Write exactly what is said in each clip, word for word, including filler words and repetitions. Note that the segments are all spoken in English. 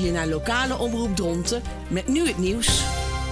je naar lokale omroep Dronten met nu het nieuws.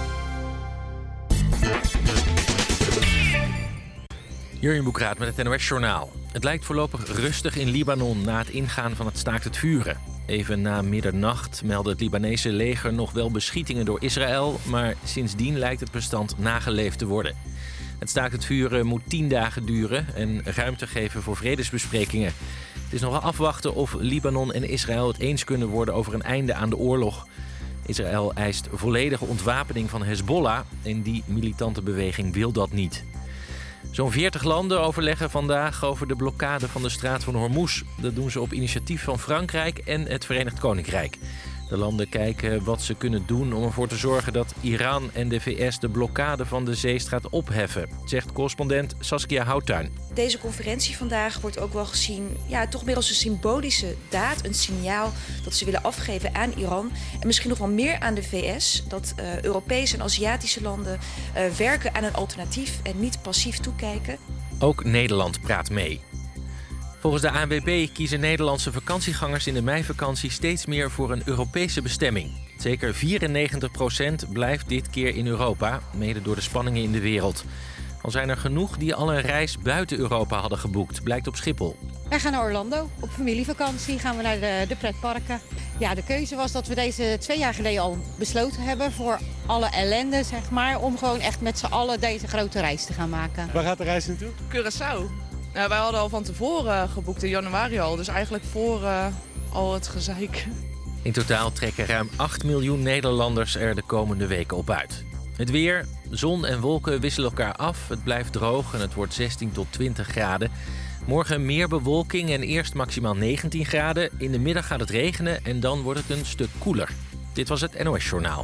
Jurjen Boekraat met het N O S-journaal. Het lijkt voorlopig rustig in Libanon na het ingaan van het staakt het vuren. Even na middernacht meldde het Libanese leger nog wel beschietingen door Israël, maar sindsdien lijkt het bestand nageleefd te worden. Het staakt het vuren moet tien dagen duren en ruimte geven voor vredesbesprekingen. Het is nogal afwachten of Libanon en Israël het eens kunnen worden over een einde aan de oorlog. Israël eist volledige ontwapening van Hezbollah en die militante beweging wil dat niet. Zo'n veertig landen overleggen vandaag over de blokkade van de straat van Hormuz. Dat doen ze op initiatief van Frankrijk en het Verenigd Koninkrijk. De landen kijken wat ze kunnen doen om ervoor te zorgen dat Iran en de V S de blokkade van de zeestraat opheffen, zegt correspondent Saskia Houttuin. Deze conferentie vandaag wordt ook wel gezien, ja, toch meer als een symbolische daad, een signaal dat ze willen afgeven aan Iran en misschien nog wel meer aan de V S, dat uh, Europese en Aziatische landen uh, werken aan een alternatief en niet passief toekijken. Ook Nederland praat mee. Volgens de A N W B kiezen Nederlandse vakantiegangers in de meivakantie steeds meer voor een Europese bestemming. Zeker vierennegentig procent blijft dit keer in Europa, mede door de spanningen in de wereld. Al zijn er genoeg die al een reis buiten Europa hadden geboekt, blijkt op Schiphol. Wij gaan naar Orlando. Op familievakantie gaan we naar de, de pretparken. Ja, de keuze was dat we deze twee jaar geleden al besloten hebben voor alle ellende, zeg maar, om gewoon echt met z'n allen deze grote reis te gaan maken. Waar gaat de reis naartoe? Curaçao. Nou, wij hadden al van tevoren geboekt in januari al, dus eigenlijk voor uh, al het gezeik. In totaal trekken ruim acht miljoen Nederlanders er de komende weken op uit. Het weer, zon en wolken wisselen elkaar af. Het blijft droog en het wordt zestien tot twintig graden. Morgen meer bewolking en eerst maximaal negentien graden. In de middag gaat het regenen en dan wordt het een stuk koeler. Dit was het N O S-journaal.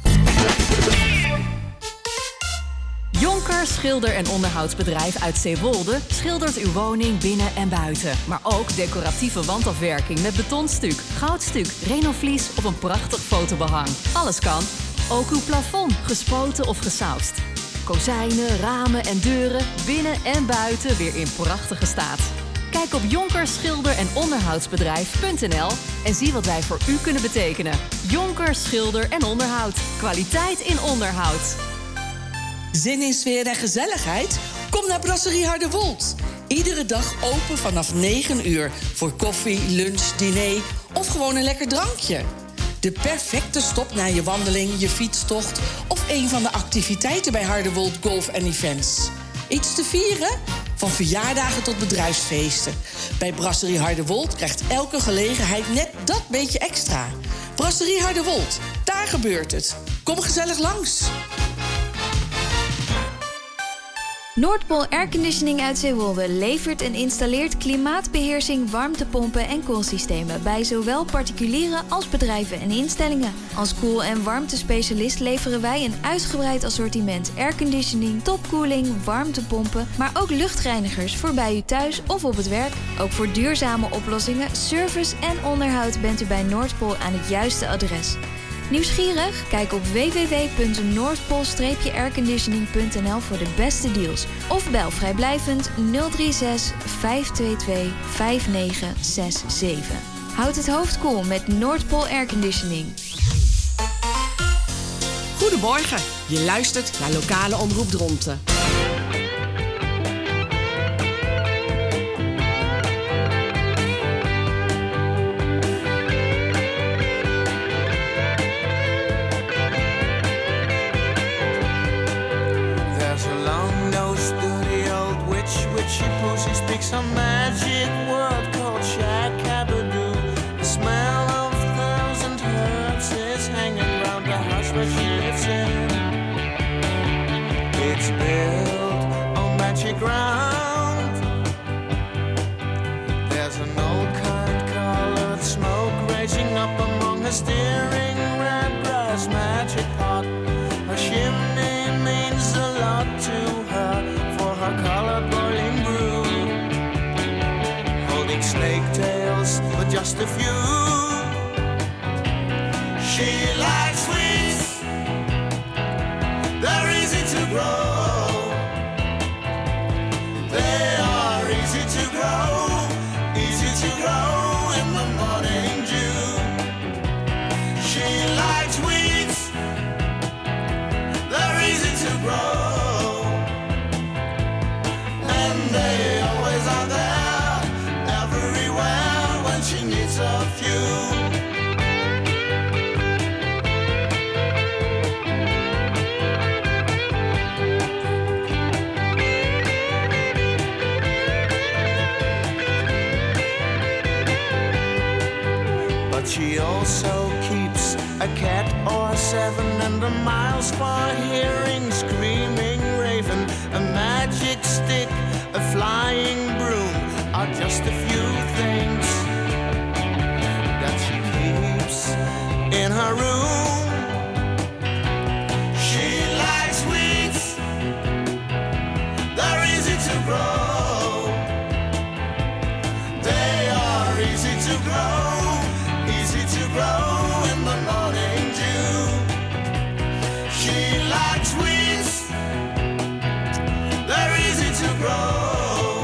Jonker Schilder- en Onderhoudsbedrijf uit Zeewolde schildert uw woning binnen en buiten. Maar ook decoratieve wandafwerking met betonstuk, goudstuk, renovlies of een prachtig fotobehang. Alles kan. Ook uw plafond, gespoten of gesausd. Kozijnen, ramen en deuren, binnen en buiten weer in prachtige staat. Kijk op jonker schilder en onderhoudsbedrijf punt n l en zie wat wij voor u kunnen betekenen. Jonker Schilder en Onderhoud. Kwaliteit in onderhoud. Zin in sfeer en gezelligheid? Kom naar Brasserie Harderwold. Iedere dag open vanaf negen uur voor koffie, lunch, diner of gewoon een lekker drankje. De perfecte stop na je wandeling, je fietstocht of een van de activiteiten bij Harderwold Golf en Events. Iets te vieren? Van verjaardagen tot bedrijfsfeesten. Bij Brasserie Harderwold krijgt elke gelegenheid net dat beetje extra. Brasserie Harderwold, daar gebeurt het. Kom gezellig langs. Noordpool Airconditioning uit Zeewolde levert en installeert klimaatbeheersing, warmtepompen en koelsystemen bij zowel particulieren als bedrijven en instellingen. Als koel- en warmtespecialist leveren wij een uitgebreid assortiment airconditioning, topkoeling, warmtepompen, maar ook luchtreinigers voor bij u thuis of op het werk. Ook voor duurzame oplossingen, service en onderhoud bent u bij Noordpool aan het juiste adres. Nieuwsgierig? Kijk op w w w punt noordpool airconditioning punt n l voor de beste deals. Of bel vrijblijvend nul drie zes vijf twee twee vijf negen zes zeven. Houd het hoofd koel met Noordpool Airconditioning. Goedemorgen, je luistert naar lokale omroep Dronten. She pushes, speaks some magic word called Shakabadoo. The smell of a thousand herbs is hanging round the house where she lives in. It's built on magic ground. There's an old kind colored smoke raising up among her steering red brass magic pot. Her chimney means a lot to her for her colored boiling brew. Holding snake tails, but just a few. She likes sweets, they're easy to grow. They are easy to grow, easy to grow in the morning dew. so keeps a cat or seven, and a miles far hearing screaming raven, a magic stick, a flying broom are just a few things that she keeps in her room. She likes weeds, they're easy to grow. They are easy to grow, easy to grow in the morning dew. She likes weeds, they're easy to grow,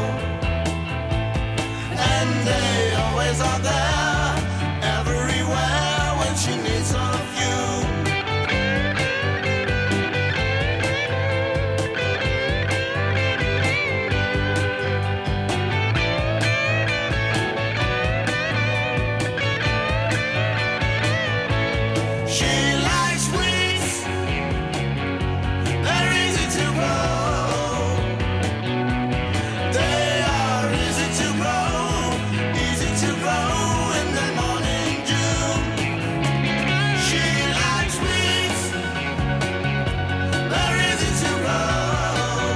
and they always are there, everywhere when she needs of you. She likes weeds, they're easy to grow. They are easy to grow, easy to grow in the morning dew. She likes weeds, they're easy to grow,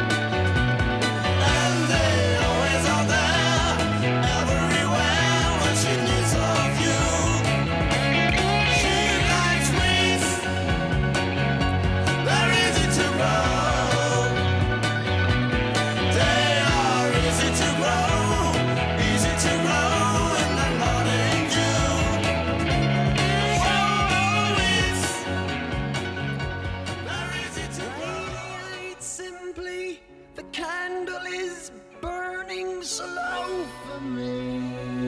and they always are there, everywhere when she needs of you. She likes weeds, they're easy to grow. They are easy to grow, easy to grow in the morning dew. Oh, weeds, they're easy to grow. Simply, the candle is burning slow for me.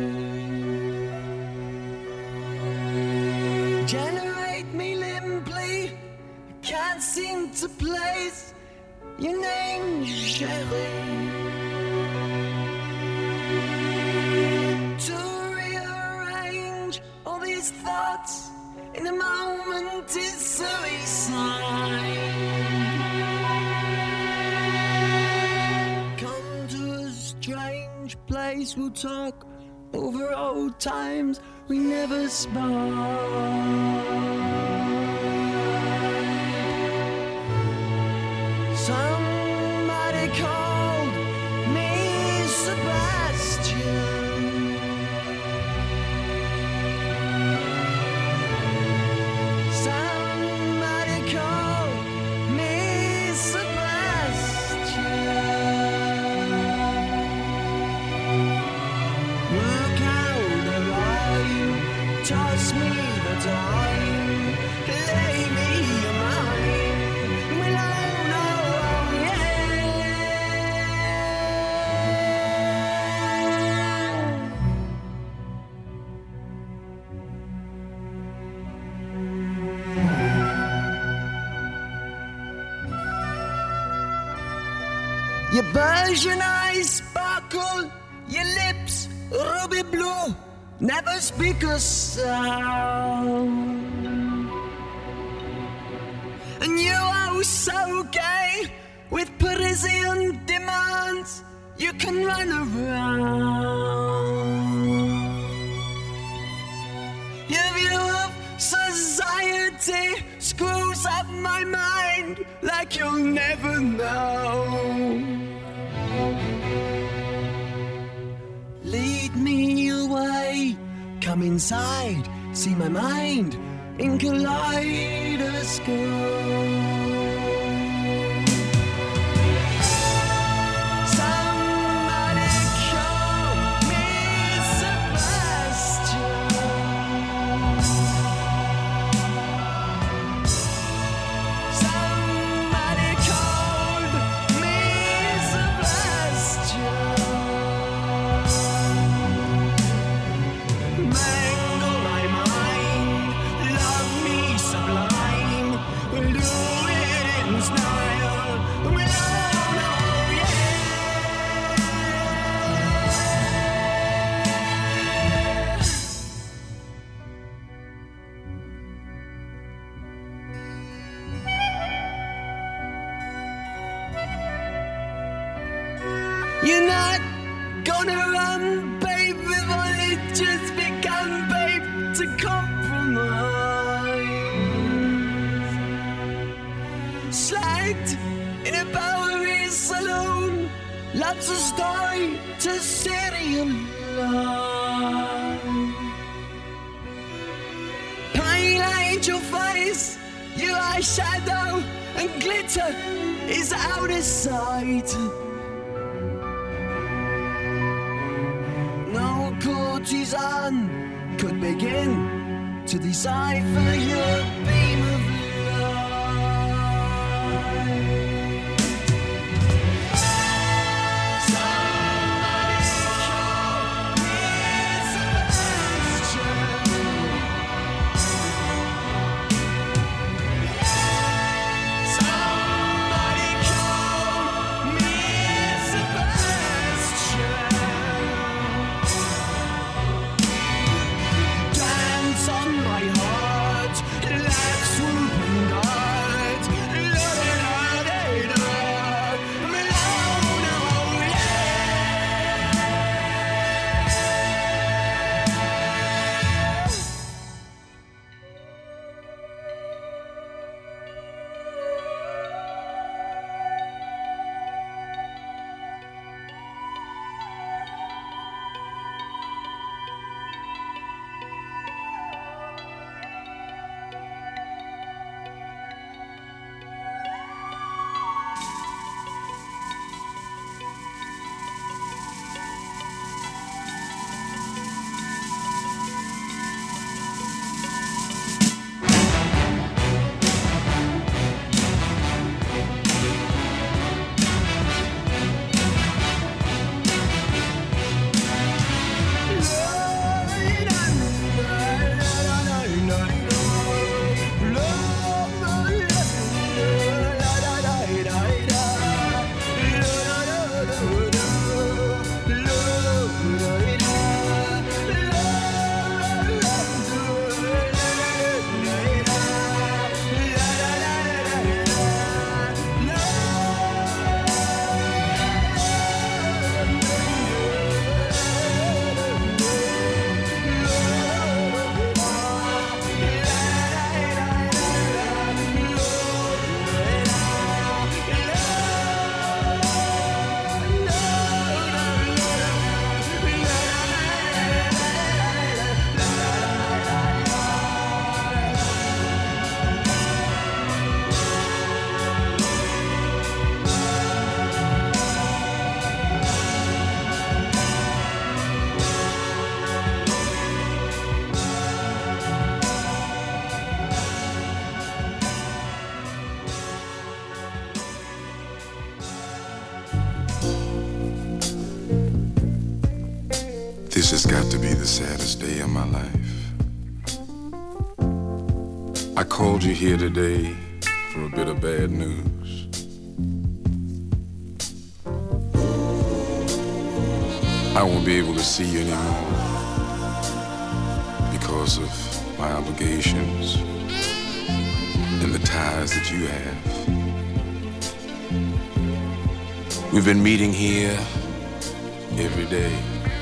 Generate me limply, can't seem to place your name, Sherry. To rearrange all these thoughts in a moment is suicide. Come to a strange place, we'll talk over old times we never spoke. Somebody called me Sebastian. Somebody called me Sebastian. Work out a line, toss me the time, lay me a mine. We'll all know, yeah. Your Persian eyes sparkle, your lips ruby blue, never speak a sound. And you are so gay with Parisian demands, you can run around. Your view of society screws up my mind like you'll never know. Lead me away, come inside, see my mind in kaleidoscope. Somebody call me Sebastian. Somebody called me Sebastian. Mangle my mind, love me sublime. We'll do it in style. We'll all know, yeah. You're not gonna run, babe, if only just begun, babe, to compromise. mind. Slagged in a Bowery saloon, lots of story to serialize. Pale angel face, your eyeshadow and glitter is out of sight. No courtesan could begin to decipher your beam of light. Somebody call me Sebastian. Somebody call me Sebastian. Dance on my heart, like swooping God. La-da-da-da-da, Milano, yeah. This has got to be the saddest day of my life. I called you here today for a bit of bad news. I won't be able to see you anymore because of my obligations and the ties that you have. We've been meeting here every day.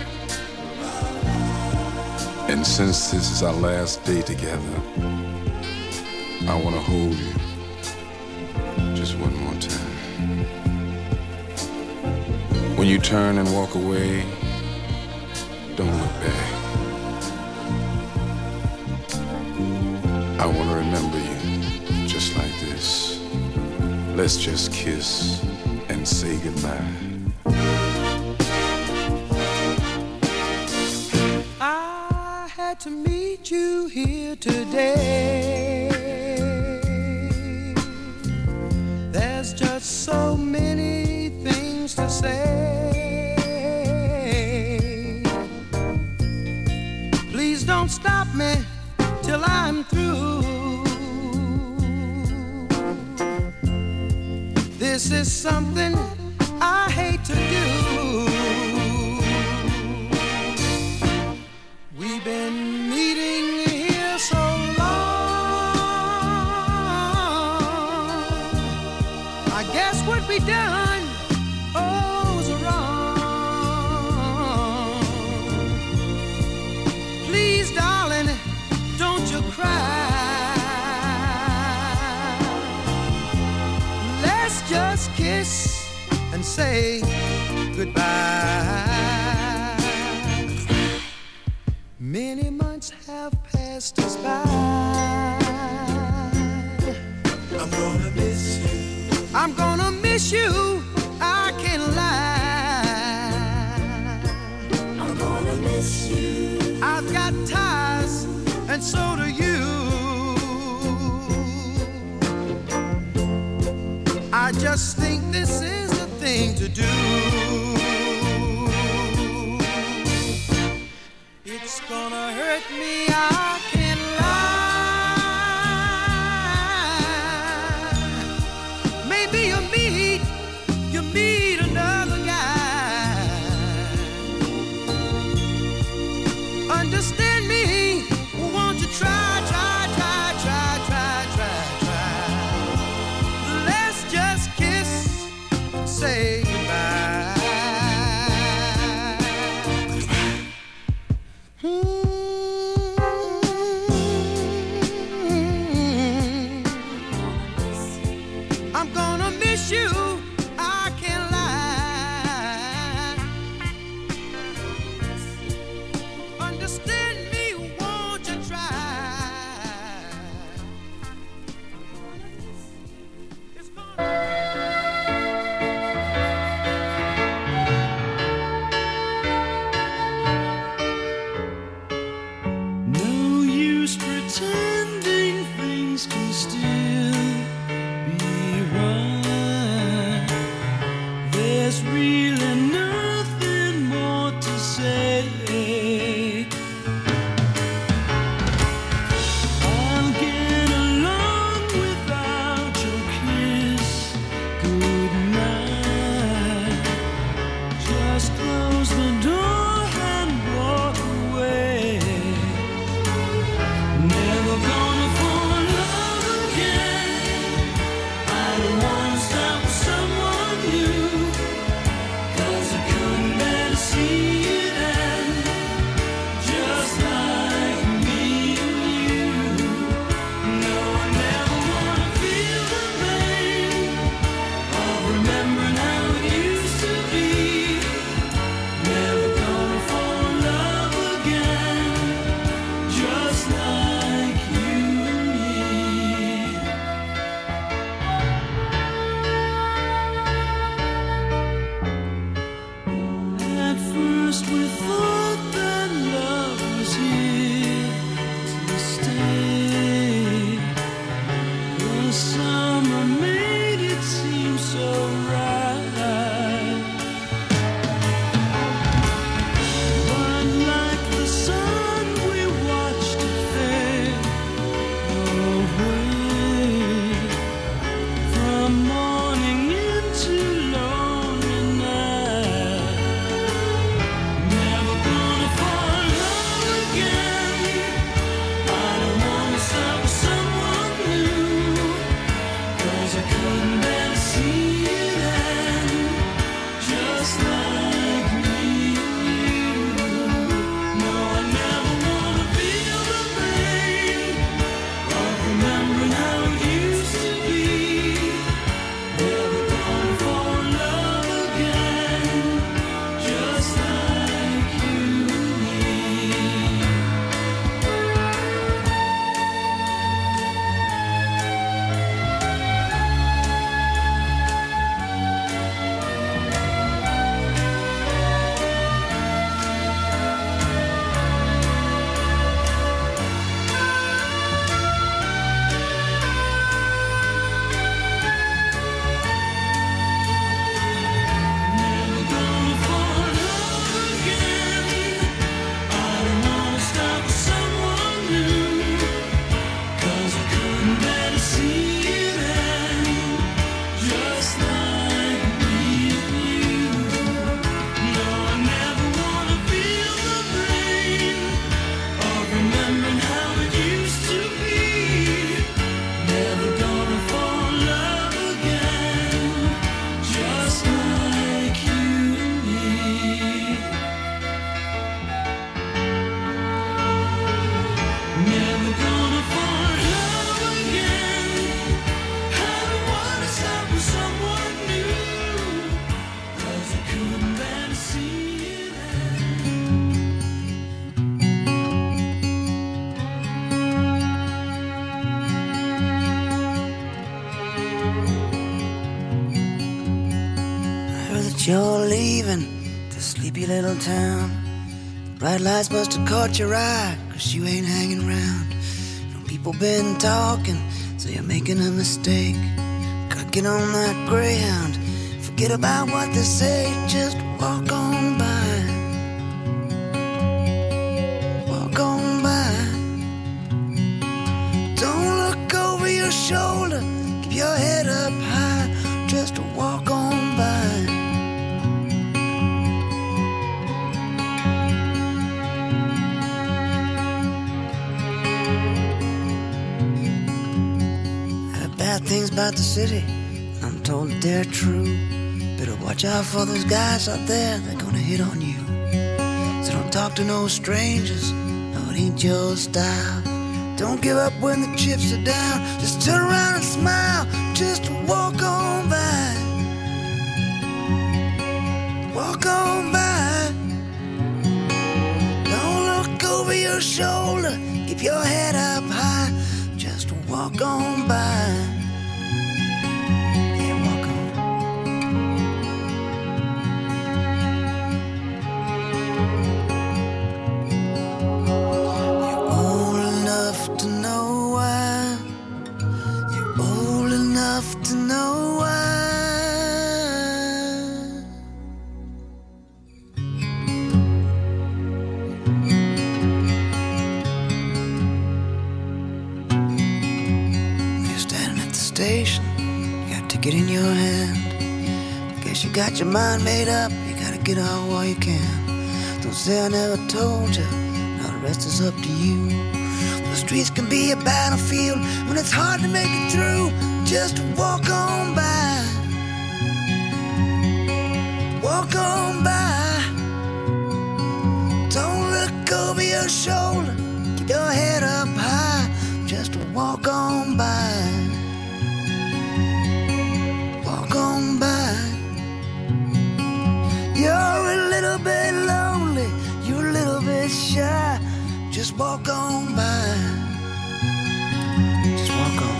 And since this is our last day together, I want to hold you just one more time. When you turn and walk away, don't look back. I want to remember you just like this. Let's just kiss and say goodbye. To meet you here today. There's just so many things to say. Please don't stop me till I'm through. This is something I hate to do. We've been meeting here so long. I guess what we done, oh, was wrong. Please, darling, don't you cry. Let's just kiss and say goodbye. Many months have passed us by. I'm gonna miss you. I'm gonna miss you. I can't lie. I'm gonna miss you. I've got ties, and so do you. I just think this is the thing to do. It's gonna hurt me, I can't lie. Maybe you meet, you meet another guy. Understand me, won't you try, try, try, try, try, try, try. Let's just kiss and say goodbye. I'm gonna miss you, I can't lie. Understand me, won't you try? It's no use pretending things can still be right. There's really nothing more to say. I'll get along without your kiss. Good night. Just close the door and walk away. Never you're leaving this sleepy little town. The bright lights must have caught your eye, 'cause you ain't hanging around. No people been talking, so you're making a mistake. Gotta get on that Greyhound, forget about what they say, just walk on by. Walk on by. Don't look over your shoulder, keep your head up high, just walk on by. Things about the city, I'm told that they're true. Better watch out for those guys out there, they're gonna hit on you. So don't talk to no strangers, no, it ain't your style. Don't give up when the chips are down, just turn around and smile, just walk on by. Walk on by. Don't look over your shoulder, keep your head up high, just walk on by. To know why. You're standing at the station, you got a ticket in your hand. Guess you got your mind made up, you gotta get out while you can. Don't say I never told you, now the rest is up to you. The streets can be a battlefield when it's hard to make it through. Just walk on by. Walk on by. Don't look over your shoulder, keep your head up high, just walk on by. Walk on by. You're a little bit lonely, you're a little bit shy, just walk on by. Just walk on.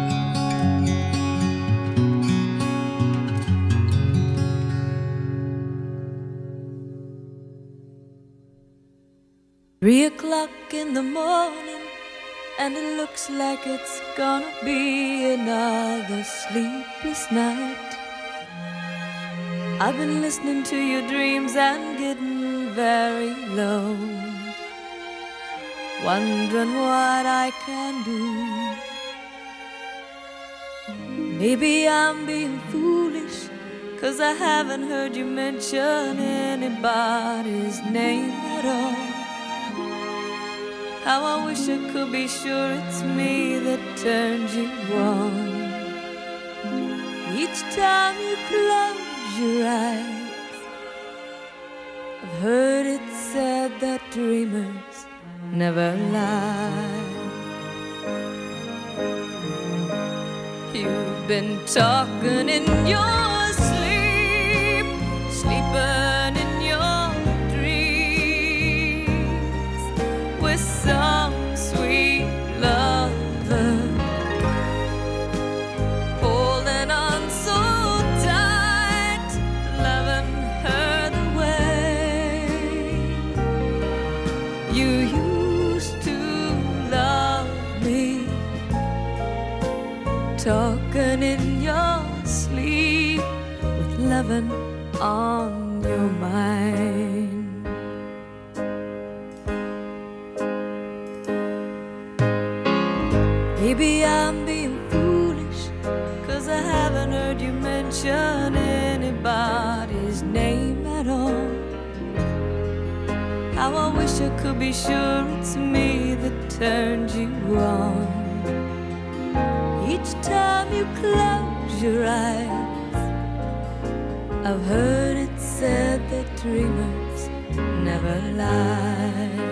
Three o'clock in the morning, and it looks like it's gonna be another sleepless night. I've been listening to your dreams and getting very low, wondering what I can do. Maybe I'm being foolish, 'cause I haven't heard you mention anybody's name at all. How I wish I could be sure it's me that turns you on. Each time you close your eyes, I've heard it said that dreamers never lie. You've been talking in your sleep, sleeping in your dreams with some sweet lover, holding on so tight, loving her the way you used to love me. Talking in your sleep with loving on your mind. Maybe I'm being foolish, 'cause I haven't heard you mention anybody's name at all. How I wish I could be sure it's me that turns you on. Each time you close your eyes, I've heard it said that dreamers never lie.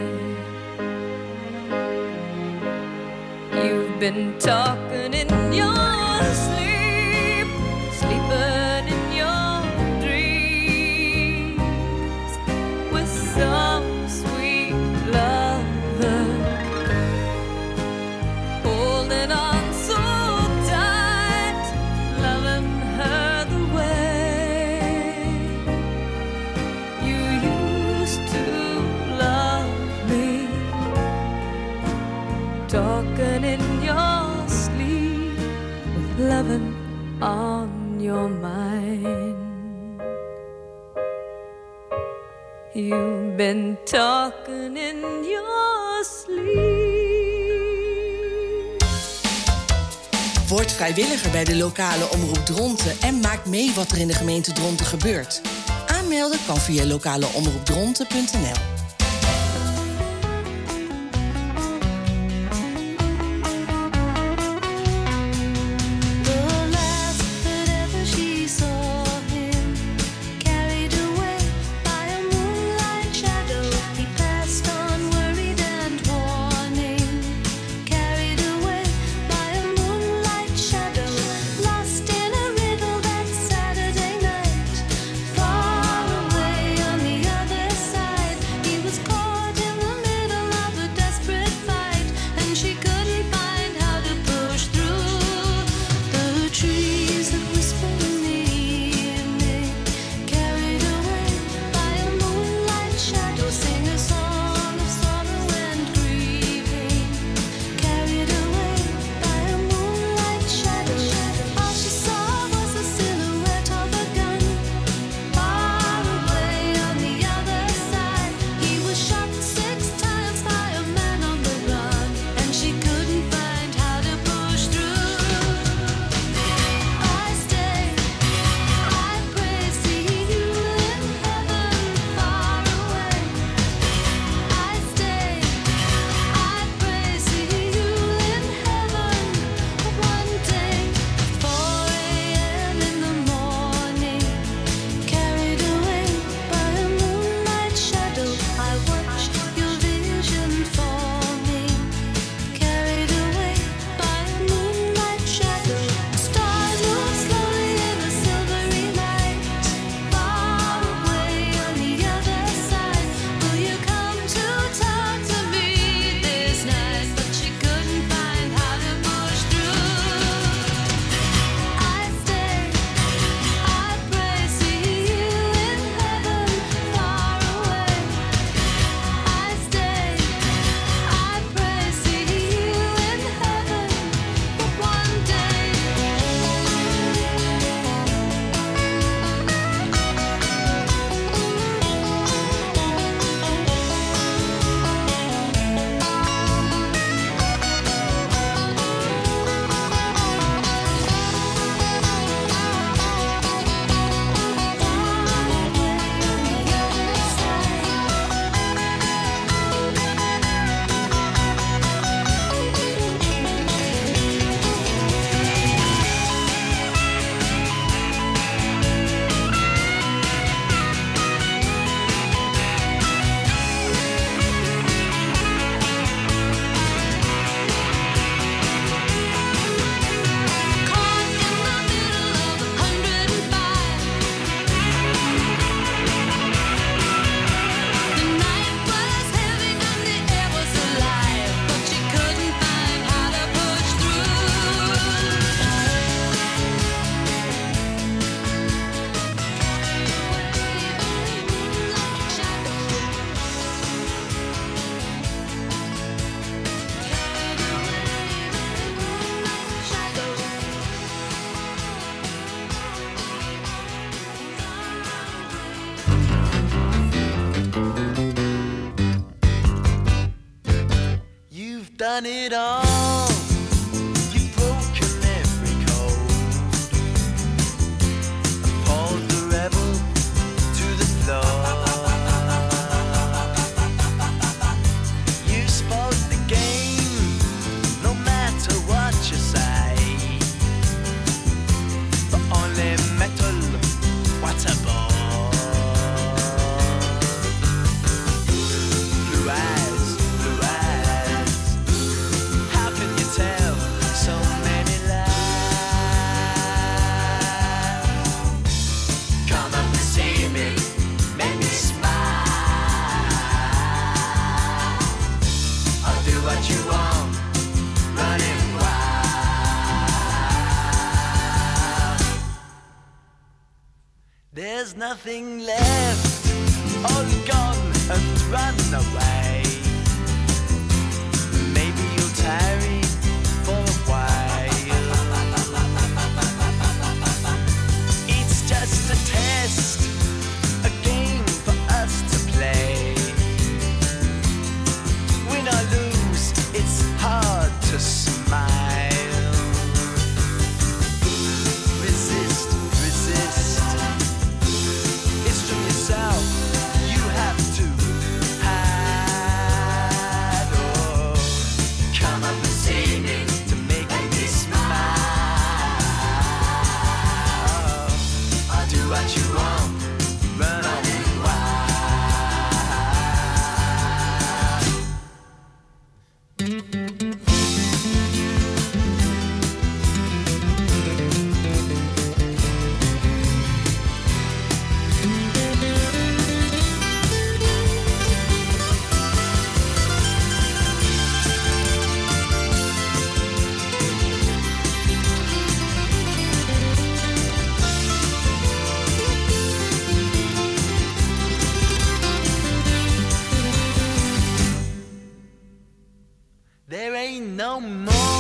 You've been talking in your sleep, sleeping in your dreams with some sweet lover, holding on so tight, loving her the way loving on your mind. You've been talking in your sleep. Word vrijwilliger bij de lokale omroep Dronten en maak mee wat er in de gemeente Dronten gebeurt. Aanmelden kan via lokaleomroepdronten punt n l. Done it all. You've broken every code. Appalled the rebel to the floor. You spoke the game, no matter what you say. But only metal, what a bore. Blue eyes, blue eyes. How can you tell so many lies? Come up and see me, make me smile. I'll do what you want, running wild. There's nothing left, all gone and run away. Maybe you'll tarry for a while.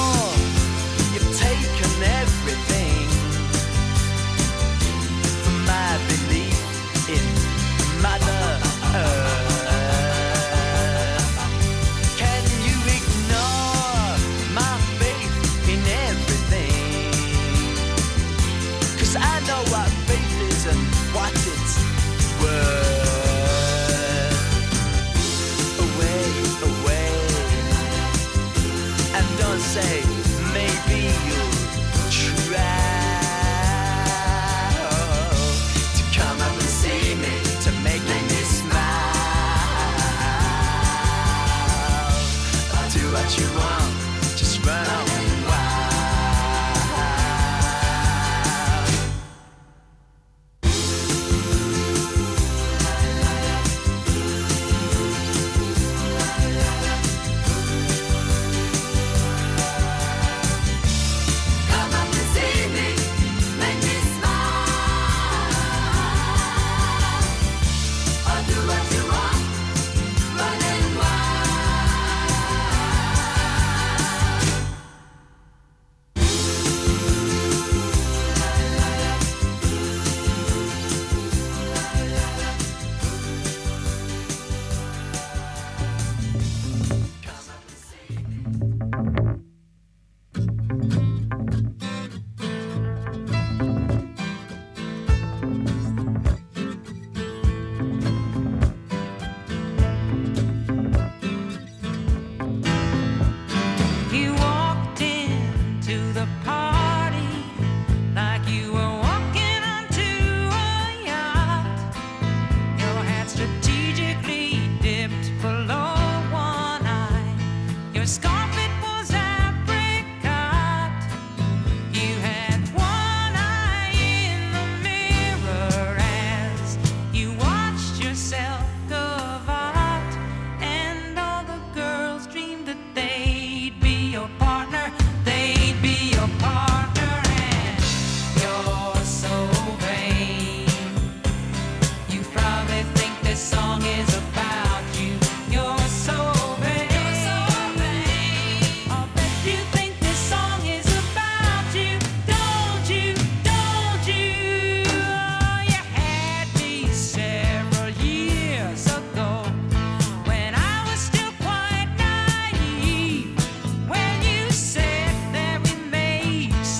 ignore. You've taken everything from my belief in Mother Earth. Can you ignore my faith in everything? 'Cause I know what faith is and what it's worth. Away, away, and don't say maybe you'll try to come up and see me, to make me smile. Do what you want, just run on wild. Come up and see me, make me smile. Or do what you want, running wild. You walked into the party like you were walking onto a yacht. Your hat strategically dipped below one eye. Your scarf, it was apricot. You had one eye in the mirror as you watched yourself gavotte. And all the girls dreamed that they'd be your partner. They'd be your partner, and you're so vain. You probably think this song is about you. You're so vain. You're so vain. I'll bet you think this song is about you. Don't you? Don't you? Oh, you had me several years ago when I was still quite naive. When you said that we made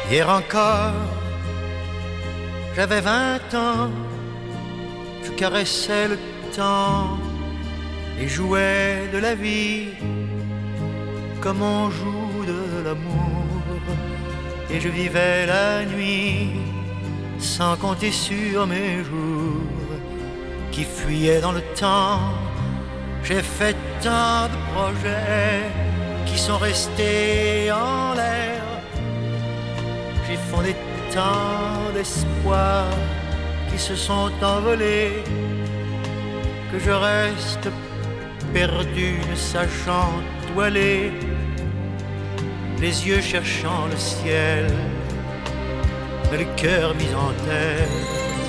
Hier encore, j'avais vingt ans, je caressais le temps et jouais de la vie comme on joue de l'amour. Et je vivais la nuit sans compter sur mes jours qui fuyaient dans le temps. J'ai fait tant de projets qui sont restés en l'air. J'ai fondé tant d'espoirs qui se sont envolés, que je reste perdu ne sachant où aller, les yeux cherchant le ciel, mais le cœur mis en terre.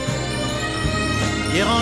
Hier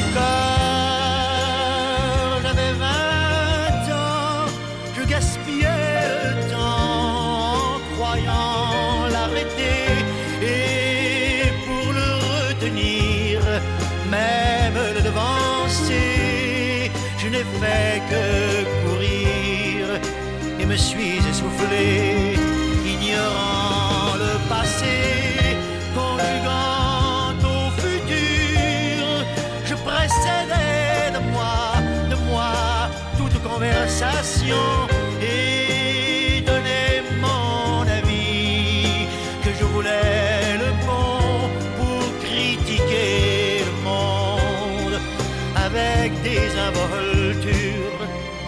encore, j'avais vingt ans, je gaspillais le temps en croyant l'arrêter. Et pour le retenir, même le devancer, je n'ai fait que courir et me suis essoufflé, ignorant le passé, conjuguant au futur. Je précédais de moi, de moi, toute conversation et donnais mon avis, que je voulais le bon pour critiquer le monde avec des involtures.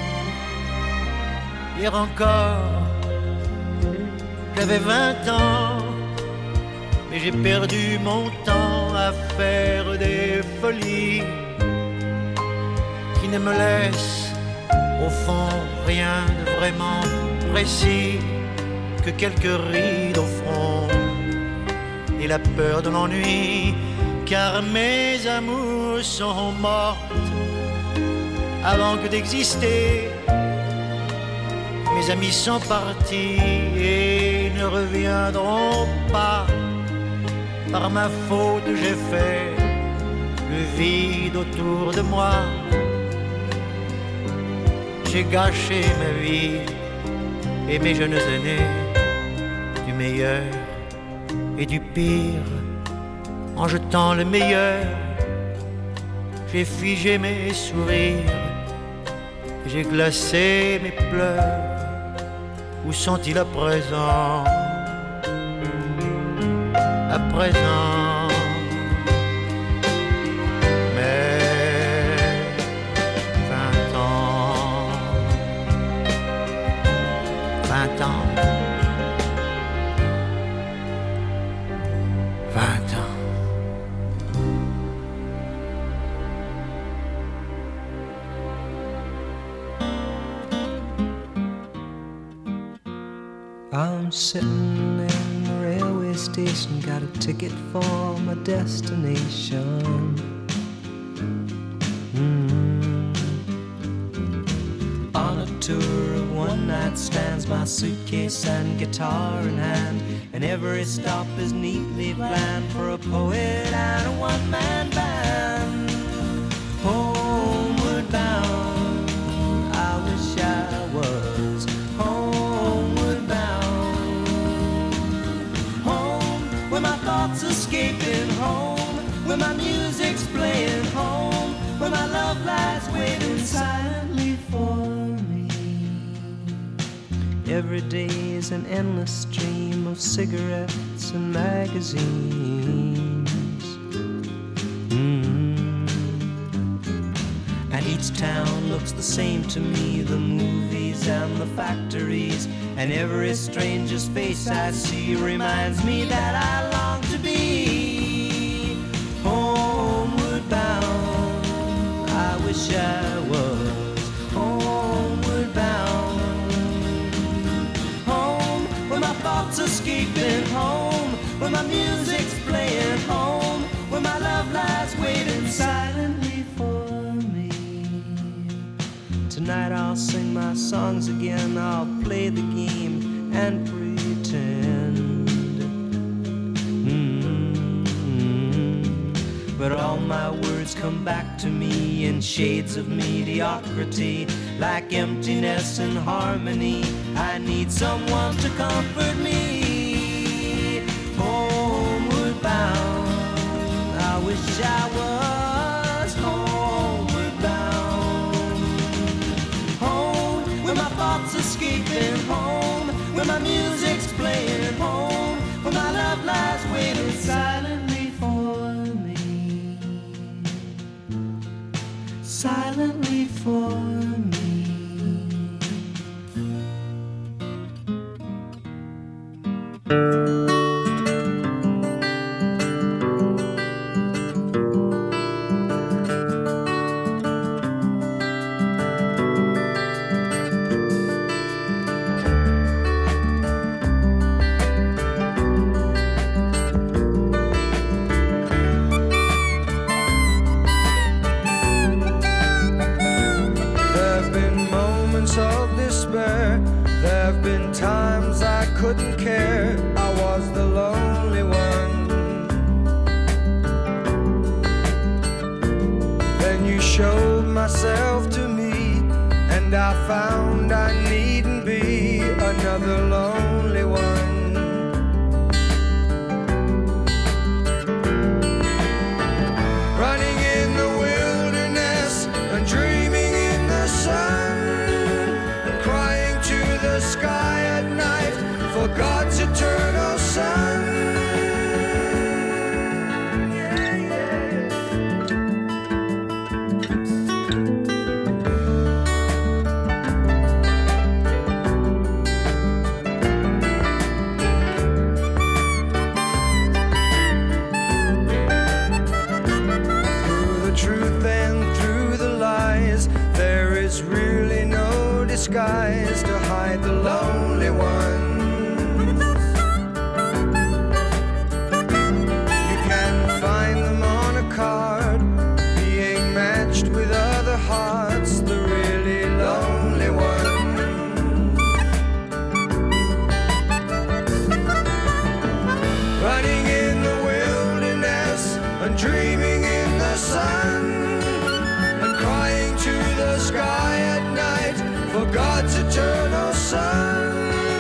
Hier encore, j'avais vingt ans, mais j'ai perdu mon temps à faire des folies qui ne me laissent au fond rien de vraiment précis, que quelques rides au front et la peur de l'ennui, car mes amours sont mortes avant que d'exister. Mes amis sont partis et ne reviendront pas. Par ma faute, j'ai fait le vide autour de moi. J'ai gâché ma vie et mes jeunes aînés, du meilleur et du pire. En jetant le meilleur, j'ai figé mes sourires, j'ai glacé mes pleurs. Où sont-ils à présent? À présent, mais vingt ans, vingt ans, vingt ans. I'm sitting in the railway station, got a ticket for my destination. Mm. On a tour of one night stands, my suitcase and guitar in hand, and every stop is neatly planned for a poet and a one-man band. Homeward bound, I wish I was homeward bound. Home, where my thoughts escaping, home, where my music's playing, home, where my love lies waiting silently for me. Every day is an endless stream of cigarettes and magazines. Mm. And each town looks the same to me, the movies and the factories, and every stranger's face I see reminds me that I long to be homeward bound. I wish I was homeward bound. Home, where my thoughts escaping, home, where my music's playing, home, where my love lies waiting silently for me. Tonight I'll sing my songs again, I'll play the game and pretend. Mm-hmm. But all my words come back to me in shades of mediocrity, like emptiness and harmony. I need someone to comfort me. where my music's playing home, where my love lies waiting silently for me, silently for me. Couldn't care, I was the lonely one. Then you showed myself to me, and I found I needn't be another lonely one. Running in the wilderness and dreaming in the sun, and crying to the sky at night for God's eternal Son. Yeah, yeah. Through the truth and through the lies, there is really no disguise to hide the lonely one. Card, being matched with other hearts, the really lonely ones. Running in the wilderness and dreaming in the sun, and crying to the sky at night for God's eternal Son.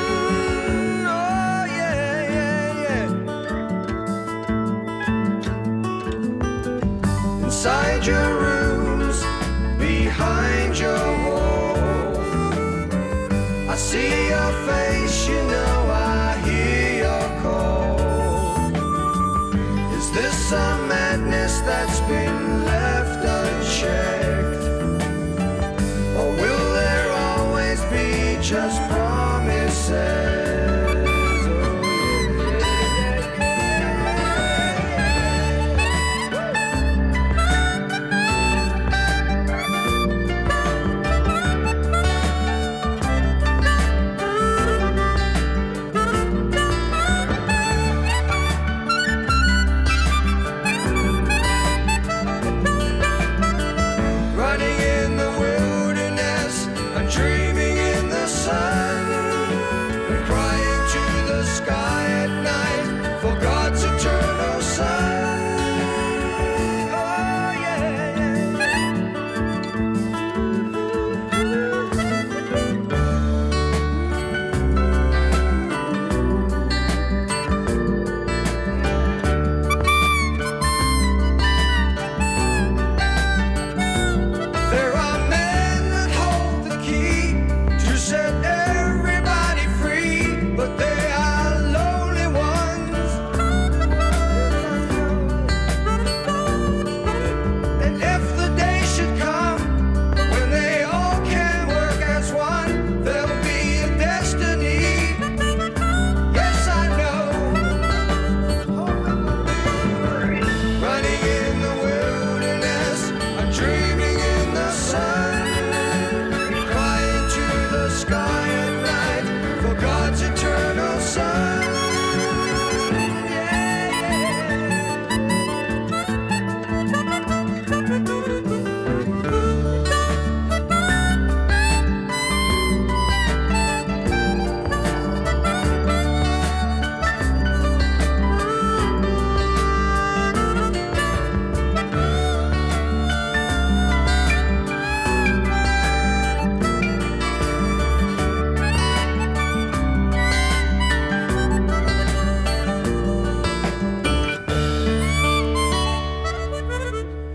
Inside your rooms, behind your wall, I see your face, you know I hear your call. Is this a madness that's been left unchecked? Or will there always be just promises?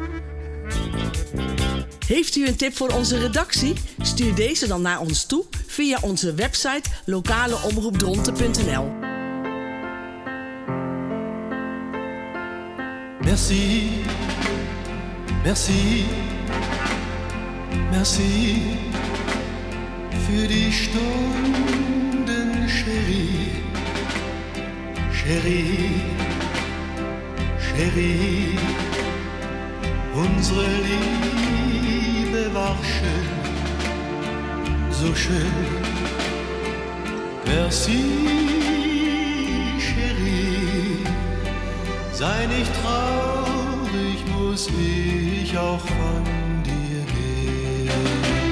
Heeft u een tip voor onze redactie? Stuur deze dan naar ons toe via onze website lokaleomroepdronten punt n l. Merci, merci, merci für die Stunden, Chérie, Chérie, Chérie. Unsere Liebe war schön, so schön. Merci, Chérie. Sei nicht traurig, muss ich auch von dir gehen.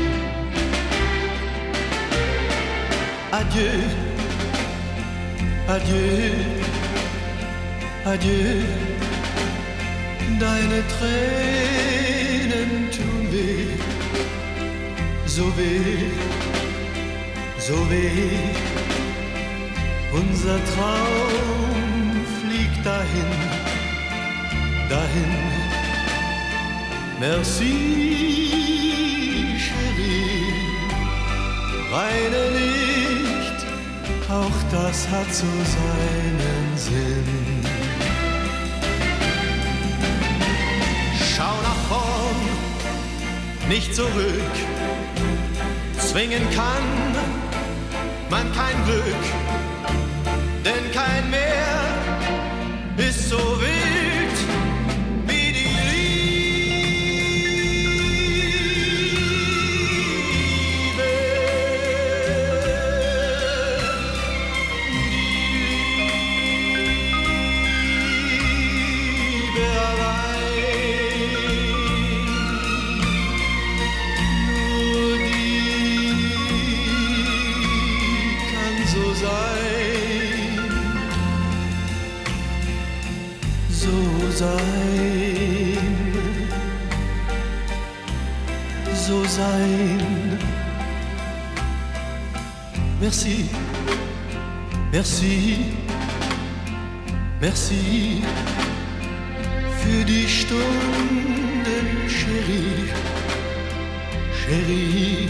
Adieu, adieu, adieu. Deine Tränen tun weh, so weh, so weh. Unser Traum fliegt dahin, dahin. Merci, Chérie. Weine nicht, auch das hat so seinen Sinn. Schau nach vorn, nicht zurück. Zwingen kann man kein Glück, denn kein Meer ist so wild wie die Liebe. Die Liebe allein, nur die kann so sein, so sein, so sein. Merci, merci, merci für die Stunden, Chérie, Chérie,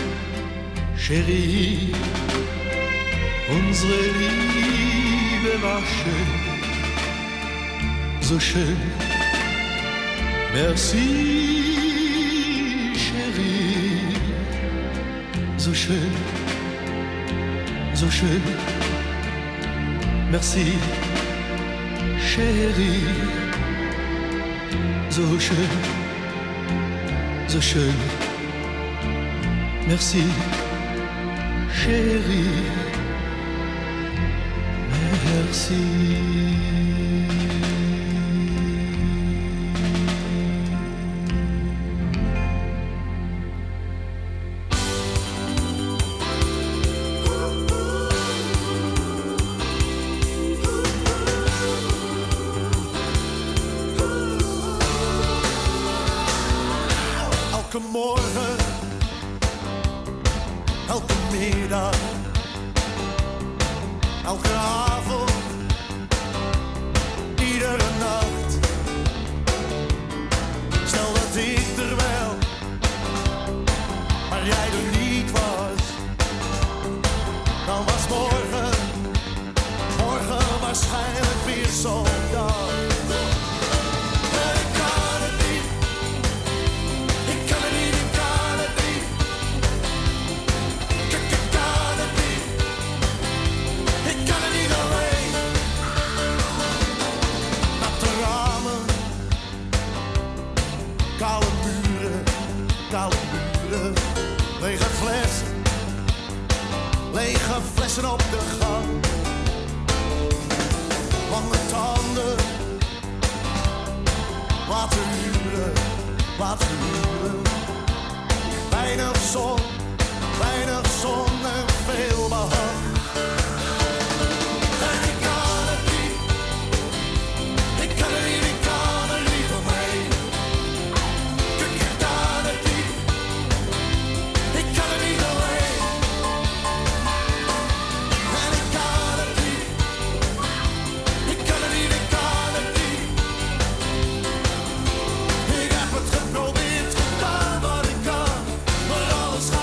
Chérie. Unsere Liebe war schön, so schön. Merci, Chérie. So schön, so schön. Merci, Chérie. So schön, so schön. Merci, Chérie. Merci. Elke morgen, elke middag, elke avond, iedere nacht. Stel dat ik er wel, maar jij er niet was, dan was morgen, morgen waarschijnlijk weer zo'n dag. Koude muren, koude muren, lege flessen, lege flessen op de gang. Lange tanden, laten huren, laten huren. Weinig zon, weinig zon en veel behang. En ik kan het niet, ik kan het niet, ik kan er niet omheen. Alles gaat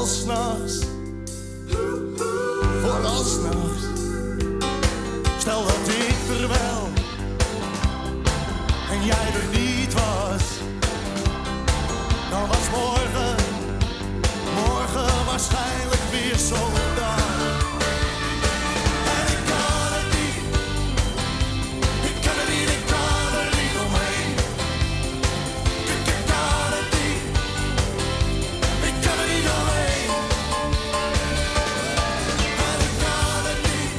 Vooral s'nachts, vooral s'nachts. Stel dat ik er wel en jij er niet was, dan was morgen, morgen waarschijnlijk weer zo'n dag. En ik kan het niet, ik kan het niet, ik kan er niet omheen. Ik, ik kan het niet, ik kan er niet omheen. En ik kan het niet,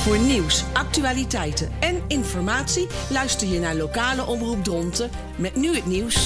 Voor nieuws, actualiteiten en informatie luister je naar lokale Omroep Dronten met nu het nieuws